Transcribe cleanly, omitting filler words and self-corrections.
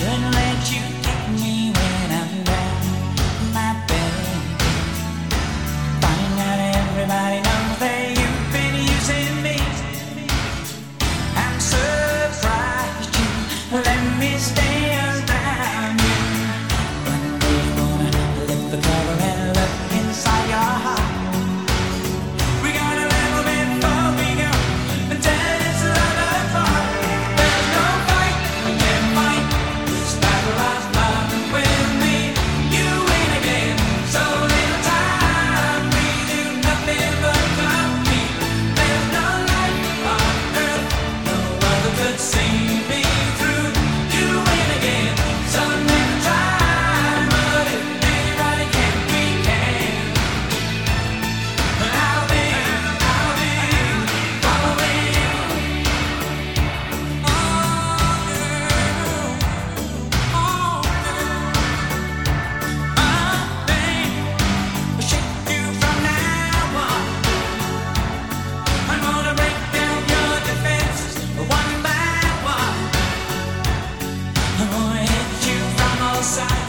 Shouldn't let you kick me when I'm down, my baby. Finding out everybody knows that you've been using me. I'm surprised you let me stay around you. One day you wanna lift the cover and look inside your heart. We got a little bit before we go, and then it's love apart. There's no fight, we can't fight. This battle of love with me, you win again. So little time, we do nothing but compete. There's no life on earth, no other could see me through. You win again. So little time, but if anybody can, we can. I'll be following you. Oh, girl. Oh, girl. My babe, shake you from now on. I'm gonna break down your defenses one by one. I'm gonna hit you from all sides.